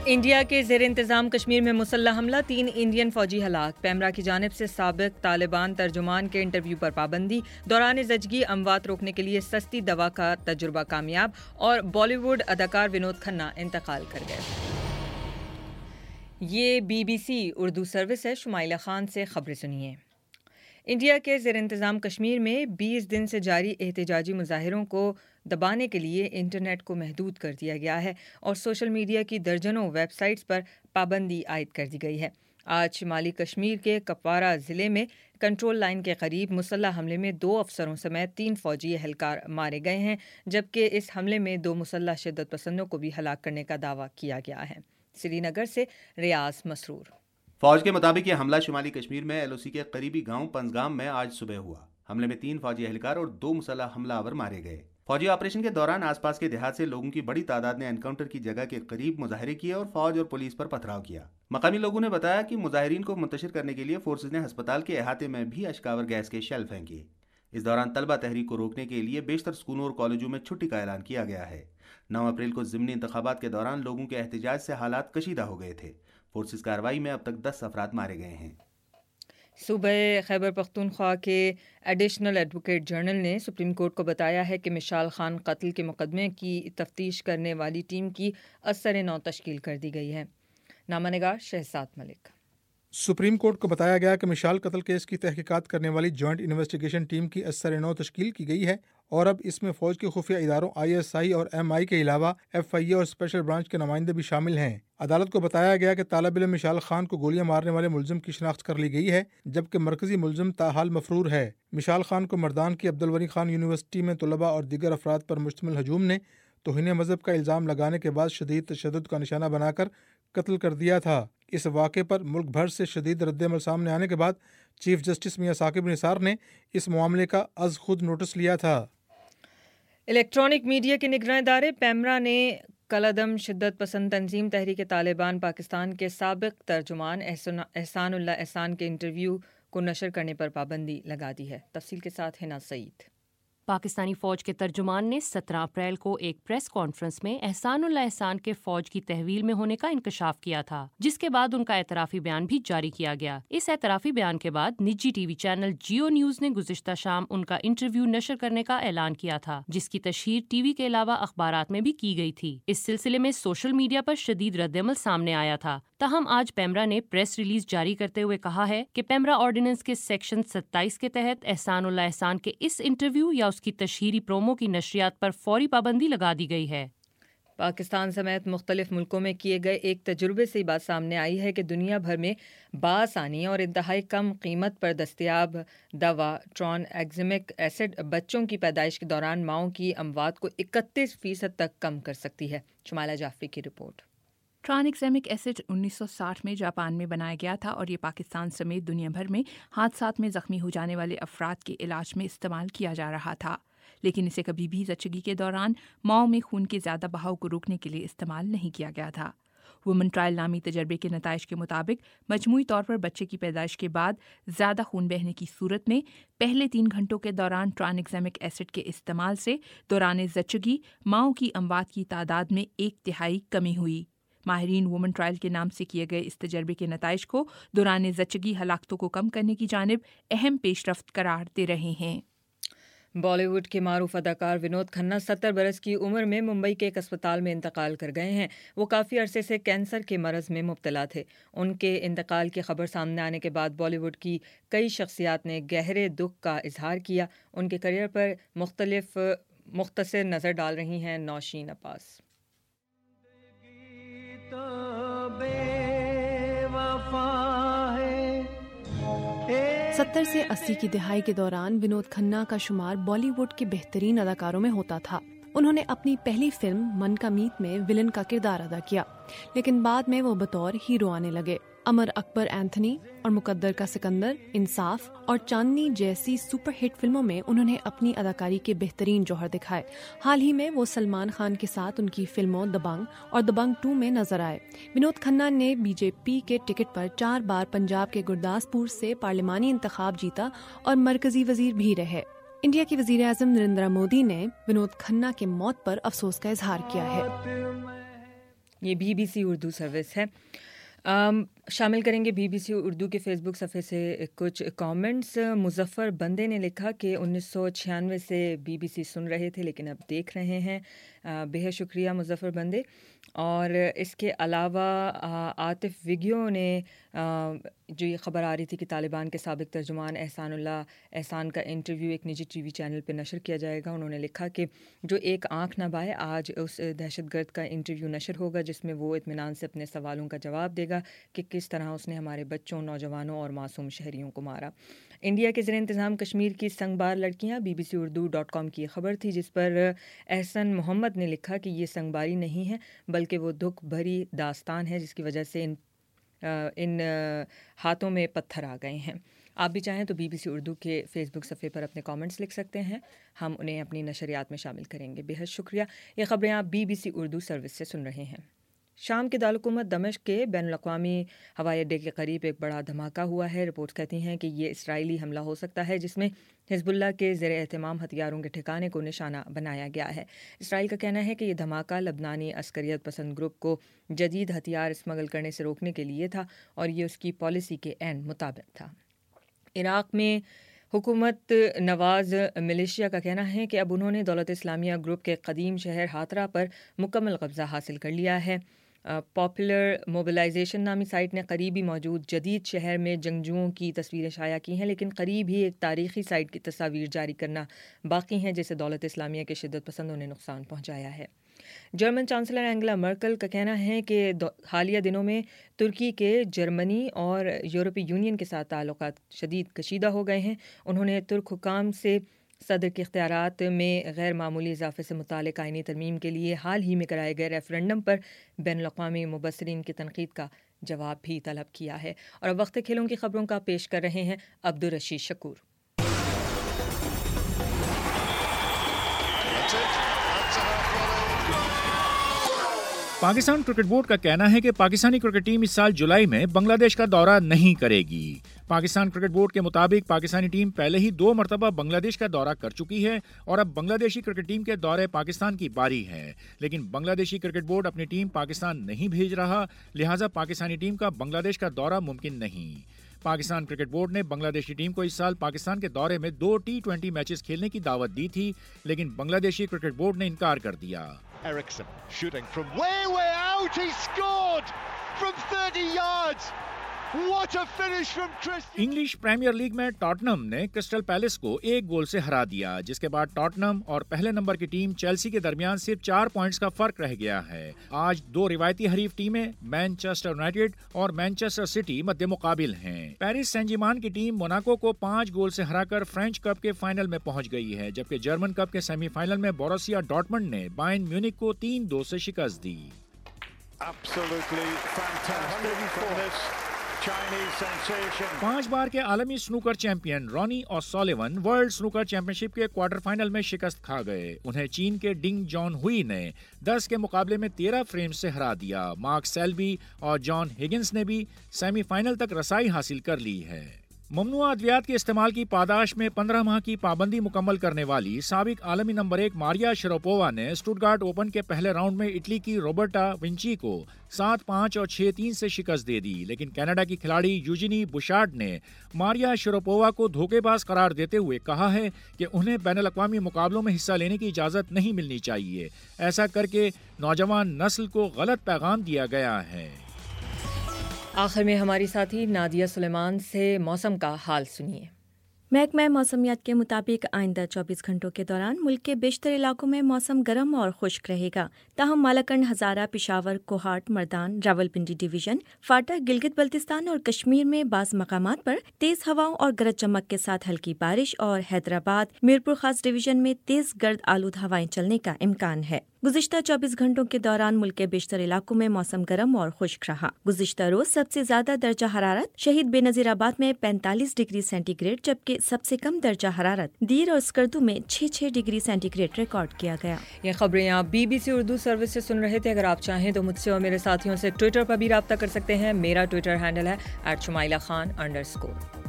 India کے زیر انتظام کشمیر میں مسلح حملہ، 3 انڈین فوجی ہلاک۔ پیمرا کی جانب سے سابق طالبان ترجمان کے انٹرویو پر پابندی، دوران زچگی اموات روکنے کے لیے سستی دوا کا تجربہ کامیاب، اور بالی ووڈ اداکار ونود کھنہ انتقال کر گئے۔ یہ BBC اردو سروس ہے۔ شمائلہ خان سے خبریں سنیے۔ انڈیا کے زیر انتظام کشمیر میں 20 دن سے جاری احتجاجی مظاہروں کو دبانے کے لیے انٹرنیٹ کو محدود کر دیا گیا ہے اور سوشل میڈیا کی درجنوں ویب سائٹس پر پابندی عائد کر دی گئی ہے۔ آج شمالی کشمیر کے کپوارہ ضلع میں کنٹرول لائن کے قریب مسلح حملے میں 2 افسروں سمیت 3 فوجی اہلکار مارے گئے ہیں، جبکہ اس حملے میں 2 مسلح شدت پسندوں کو بھی ہلاک کرنے کا دعویٰ کیا گیا ہے۔ سری نگر سے ریاض مسرور۔ فوج کے مطابق یہ حملہ شمالی کشمیر میں LOC کے قریبی گاؤں پنزگام میں آج صبح ہوا۔ حملے میں 3 فوجی اہلکار اور 2 مسلح حملہ آور مارے گئے۔ فوجی آپریشن کے دوران آس پاس کے دیہات سے لوگوں کی بڑی تعداد نے انکاؤنٹر کی جگہ کے قریب مظاہرے کیے اور فوج اور پولیس پر پتھراؤ کیا۔ مقامی لوگوں نے بتایا کہ مظاہرین کو منتشر کرنے کے لیے فورسز نے ہسپتال کے احاطے میں بھی اشکاور گیس کے شیل پھینکے۔ اس دوران طلبہ تحریک کو روکنے کے لیے بیشتر اسکولوں اور کالجوں میں چھٹی کا اعلان کیا گیا ہے۔ 9 اپریل کو ضمنی انتخابات کے دوران لوگوں کے احتجاج سے حالات کشیدہ ہو گئے تھے۔ فورسز کارروائی میں اب تک 10 افراد مارے گئے ہیں۔ صوبہ خیبر پختونخوا کے ایڈیشنل ایڈوکیٹ جنرل نے سپریم کورٹ کو بتایا ہے کہ مشال خان قتل کے مقدمے کی تفتیش کرنے والی ٹیم کی ازسر-نو تشکیل کر دی گئی ہے۔ نامہ نگار شہزاد ملک۔ سپریم کورٹ کو بتایا گیا کہ مشال قتل کیس کی تحقیقات کرنے والی جوائنٹ انویسٹیگیشن ٹیم کی ازسر-نو تشکیل کی گئی ہے اور اب اس میں فوج کے خفیہ اداروں ISI اور MI کے علاوہ FIA اور اسپیشل برانچ کے نمائندے بھی شامل ہیں۔ عدالت کو بتایا گیا کہ طالب علم مشال خان کو گولیاں مارنے والے ملزم کی شناخت کر لی گئی ہے، جبکہ مرکزی ملزم تاحال مفرور ہے۔ مشال خان کو مردان کی عبدالغنی خان یونیورسٹی میں طلباء اور دیگر افراد پر مشتمل ہجوم نے توہین مذہب کا الزام لگانے کے بعد شدید تشدد کا نشانہ بنا کر قتل کر دیا تھا۔ اس واقعے پر ملک بھر سے شدید رد عمل سامنے آنے کے بعد چیف جسٹس میاں ثاقب نثار نے اس معاملے کا از خود نوٹس لیا تھا۔ الیکٹرانک میڈیا کے نگراں ادارے پیمرا نے کالعدم شدت پسند تنظیم تحریک طالبان پاکستان کے سابق ترجمان احسان اللہ احسان کے انٹرویو کو نشر کرنے پر پابندی لگا دی ہے۔ تفصیل کے ساتھ ہنا سعید۔ پاکستانی فوج کے ترجمان نے 17 اپریل کو ایک پریس کانفرنس میں احسان اللہ احسان کے فوج کی تحویل میں ہونے کا انکشاف کیا تھا، جس کے بعد ان کا اعترافی بیان بھی جاری کیا گیا۔ اس اعترافی بیان کے بعد نجی TV channel Geo news نے گزشتہ شام ان کا انٹرویو نشر کرنے کا اعلان کیا تھا، جس کی تشہیر ٹی وی کے علاوہ اخبارات میں بھی کی گئی تھی۔ اس سلسلے میں سوشل میڈیا پر شدید رد عمل سامنے آیا تھا۔ تاہم آج پیمرا نے پریس ریلیز جاری کرتے ہوئے کہا ہے کہ پیمرا آرڈیننس کے سیکشن 27 کے تحت احسان اللہ احسان کے اس انٹرویو یا اس کی تشہیری پرومو کی نشریات پر فوری پابندی لگا دی گئی ہے۔ پاکستان سمیت مختلف ملکوں میں کیے گئے ایک تجربے سے بات سامنے آئی ہے کہ دنیا بھر میں بآسانی اور انتہائی کم قیمت پر دستیاب دوا ٹرانگزیمک ایسڈ بچوں کی پیدائش کے دوران ماؤں کی اموات کو 31% تک کم کر سکتی ہے۔ شمائلہ جعفری کی رپورٹ۔ ٹرانگزیمک ایسڈ 1960 میں جاپان میں بنایا گیا تھا اور یہ پاکستان سمیت دنیا بھر میں حادثات میں زخمی ہو جانے والے افراد کے علاج میں استعمال کیا جا رہا تھا، لیکن اسے کبھی بھی زچگی کے دوران ماؤں میں خون کے زیادہ بہاؤ کو روکنے کے لیے استعمال نہیں کیا گیا تھا۔ وومن ٹرائل نامی تجربے کے نتائج کے مطابق مجموعی طور پر بچے کی پیدائش کے بعد زیادہ خون بہنے کی صورت میں پہلے 3 گھنٹوں کے دوران ٹرانگزیمک ایسڈ کے استعمال سے دوران زچگی ماؤں کی اموات کی تعداد میں 1/3 کمی ہوئی۔ ماہرین وومن ٹرائل کے نام سے کیے گئے اس تجربے کے نتائج کو دوران زچگی ہلاکتوں کو کم کرنے کی جانب اہم پیش رفت قرار دے رہے ہیں۔ بالی ووڈ کے معروف اداکار ونود کھنہ 70 برس کی عمر میں ممبئی کے ایک اسپتال میں انتقال کر گئے ہیں۔ وہ کافی عرصے سے کینسر کے مرض میں مبتلا تھے۔ ان کے انتقال کی خبر سامنے آنے کے بعد بالی ووڈ کی کئی شخصیات نے گہرے دکھ کا اظہار کیا۔ ان کے کیریئر پر مختصر نظر ڈال رہی ہیں نوشین عباس۔ 70 سے 80 کی دہائی کے دوران ونود کھنہ کا شمار بالی ووڈ کے بہترین اداکاروں میں ہوتا تھا۔ انہوں نے اپنی پہلی فلم من کا میت میں ولن کا کردار ادا کیا، لیکن بعد میں وہ بطور ہیرو آنے لگے۔ امر اکبر اینتھنی اور مقدر کا سکندر، انصاف اور چاندنی جیسی سپر ہٹ فلموں میں انہوں نے اپنی اداکاری کے بہترین جوہر دکھائے۔ حال ہی میں وہ سلمان خان کے ساتھ ان کی فلموں دبنگ اور دبنگ 2 میں نظر آئے۔ ونود کھنہ نے BJP کے ٹکٹ پر 4 بار پنجاب کے گرداسپور سے پارلیمانی انتخاب جیتا اور مرکزی وزیر بھی رہے۔ انڈیا کے وزیر اعظم نریندر مودی نے ونود کھنہ کے موت پر افسوس کا اظہار کیا ہے۔ یہ BBC اردو سروس ہے. شامل کریں گے BBC اردو کے فیس بک صفحے سے کچھ کامنٹس. مظفر بندے نے لکھا کہ 1996 سے BBC سن رہے تھے لیکن اب دیکھ رہے ہیں. بہت شکریہ مظفر بندے. اور اس کے علاوہ عاطف وگیو نے جو یہ خبر آ رہی تھی کہ طالبان کے سابق ترجمان احسان کا انٹرویو ایک نجی ٹی وی چینل پہ نشر کیا جائے گا، انہوں نے لکھا کہ جو ایک آنکھ نہ بائے، آج اس دہشت گرد کا انٹرویو نشر ہوگا جس میں وہ اطمینان سے اپنے سوالوں کا جواب دے گا کہ کس طرح اس نے ہمارے بچوں، نوجوانوں اور معصوم شہریوں کو مارا. انڈیا کے زیر انتظام کشمیر کی سنگبار لڑکیاں bbcurdu.com کی خبر تھی جس پر احسن محمد نے لکھا کہ یہ سنگباری نہیں ہے بلکہ وہ دکھ بھری داستان ہے جس کی وجہ سے ان ہاتھوں میں پتھر آ گئے ہیں. آپ بھی چاہیں تو BBC اردو کے فیس بک صفحے پر اپنے کامنٹس لکھ سکتے ہیں، ہم انہیں اپنی نشریات میں شامل کریں گے. بہت شکریہ. یہ خبریں آپ BBC اردو سروس سے سن رہے ہیں. شام کے دارالحکومت دمشق کے بین الاقوامی ہوائی اڈے کے قریب ایک بڑا دھماکہ ہوا ہے. رپورٹس کہتی ہیں کہ یہ اسرائیلی حملہ ہو سکتا ہے جس میں حزب اللہ کے زیر اہتمام ہتھیاروں کے ٹھکانے کو نشانہ بنایا گیا ہے. اسرائیل کا کہنا ہے کہ یہ دھماکہ لبنانی عسکریت پسند گروپ کو جدید ہتھیار اسمگل کرنے سے روکنے کے لیے تھا اور یہ اس کی پالیسی کے عین مطابق تھا. عراق میں حکومت نواز ملیشیا کا کہنا ہے کہ اب انہوں نے دولت اسلامیہ گروپ کے قدیم شہر ہاترا پر مکمل قبضہ حاصل کر لیا ہے. پاپولر موبلائزیشن نامی سائٹ نے قریبی موجود جدید شہر میں جنگجوؤں کی تصویریں شائع کی ہیں لیکن قریب ہی ایک تاریخی سائٹ کی تصاویر جاری کرنا باقی ہیں جسے دولت اسلامیہ کے شدت پسندوں نے نقصان پہنچایا ہے. جرمن چانسلر اینگلا مرکل کا کہنا ہے کہ حالیہ دنوں میں ترکی کے جرمنی اور یورپی یونین کے ساتھ تعلقات شدید کشیدہ ہو گئے ہیں. انہوں نے ترک حکام سے صدر کے اختیارات میں غیر معمولی اضافے سے متعلق آئینی ترمیم کے لیے حال ہی میں کرائے گئے ریفرنڈم پر بین الاقوامی مبصرین کی تنقید کا جواب بھی طلب کیا ہے. اور اب وقت کھیلوں کی خبروں کا پیش کر رہے ہیں عبدالرشید شکور. پاکستان کرکٹ بورڈ کا کہنا ہے کہ پاکستانی کرکٹ ٹیم اس سال جولائی میں بنگلہ دیش کا دورہ نہیں کرے گی. پاکستان کرکٹ بورڈ کے مطابق پاکستانی ٹیم پہلے ہی 2 مرتبہ بنگلہ دیش کا دورہ کر چکی ہے اور اب بنگلہ دیشی کرکٹ ٹیم کے دورے پاکستان کی باری ہے. لیکن بنگلہ دیشی کرکٹ بورڈ اپنی ٹیم پاکستان نہیں بھیج رہا، لہٰذا پاکستانی ٹیم کا بنگلہ دیش کا دورہ ممکن نہیں. پاکستان کرکٹ بورڈ نے بنگلہ دیشی ٹیم کو اس سال پاکستان کے دورے میں 2 T20 میچز کھیلنے کی دعوت دی تھی لیکن بنگلہ دیشی کرکٹ بورڈ نے انکار کر دیا. Eriksson shooting from way out. He scored from 30 yards. What a finish from Christian. English premier league میں ٹاٹنم نے کرسٹل پیلس کو 1 گول سے ہرا دیا جس کے بعد ٹاٹنم اور پہلے نمبر کی ٹیم چیلسی کے درمیان صرف 4 پوائنٹس کا فرق رہ گیا ہے. آج 2 روایتی حریف ٹیمیں مینچسٹر یونائیٹڈ اور مینچسٹر سٹی مد مقابل ہیں. پیرس سین جرمین کی ٹیم موناکو کو 5 گول سے ہرا کر فرینچ کپ کے فائنل میں پہنچ گئی ہے جبکہ جرمن کپ کے سیمی فائنل میں بوروسیا ڈارٹمنڈ نے بائرن میونخ کو 3-2 سے شکست دی. Absolutely fantastic from this Chinese sensation. 5 بار کے عالمی snooker champion Ronnie O'Sullivan world snooker championship کے کوارٹر فائنل میں شکست کھا گئے. انہیں چین کے ڈنگ جان ہوئی نے 10 کے مقابلے میں 13 فریمز سے ہرا دیا. مارک سیلبی اور جان ہگنس نے بھی سیمی فائنل تک رسائی حاصل کر لی ہے. ممنوعہ ادویات کے استعمال کی پاداش میں 15 ماہ کی پابندی مکمل کرنے والی سابق عالمی نمبر 1 ماریا شراپووا نے اسٹوٹگارٹ اوپن کے پہلے راؤنڈ میں اٹلی کی روبرٹا ونچی کو 7-5 اور 6-3 سے شکست دے دی. لیکن کینیڈا کی کھلاڑی یوجینی بوشارڈ نے ماریا شراپووا کو دھوکے باز قرار دیتے ہوئے کہا ہے کہ انہیں بین الاقوامی مقابلوں میں حصہ لینے کی اجازت نہیں ملنی چاہیے. ایسا کر کے نوجوان نسل کو غلط پیغام دیا گیا ہے. آخر میں ہماری ساتھی نادیہ سلیمان سے موسم کا حال سنیے. محکمہ موسمیات کے مطابق آئندہ 24 گھنٹوں کے دوران ملک کے بیشتر علاقوں میں موسم گرم اور خشک رہے گا. تاہم مالاکنڈ، ہزارہ، پشاور، کوہاٹ، مردان، راولپنڈی ڈویژن، فاٹا، گلگت بلتستان اور کشمیر میں بعض مقامات پر تیز ہواؤں اور گرج چمک کے ساتھ ہلکی بارش اور حیدرآباد، میرپور خاص ڈویژن میں تیز گرد آلود ہوائیں چلنے کا امکان ہے. گزشتہ 24 گھنٹوں کے دوران ملک کے بیشتر علاقوں میں موسم گرم اور خشک رہا. گزشتہ روز سب سے زیادہ درجہ حرارت شہید بے نظیر آباد میں 45 ڈگری سینٹی گریڈ جبکہ سب سے کم درجہ حرارت دیر اور اسکردو میں 6 ڈگری سینٹی گریڈ ریکارڈ کیا گیا. یہ خبریں آپ BBC اردو سروس سے سن رہے تھے. اگر آپ چاہیں تو مجھ سے اور میرے ساتھیوں سے ٹویٹر پر بھی رابطہ کر سکتے ہیں. میرا ٹویٹر ہینڈل ہے @شمائلہ خان_.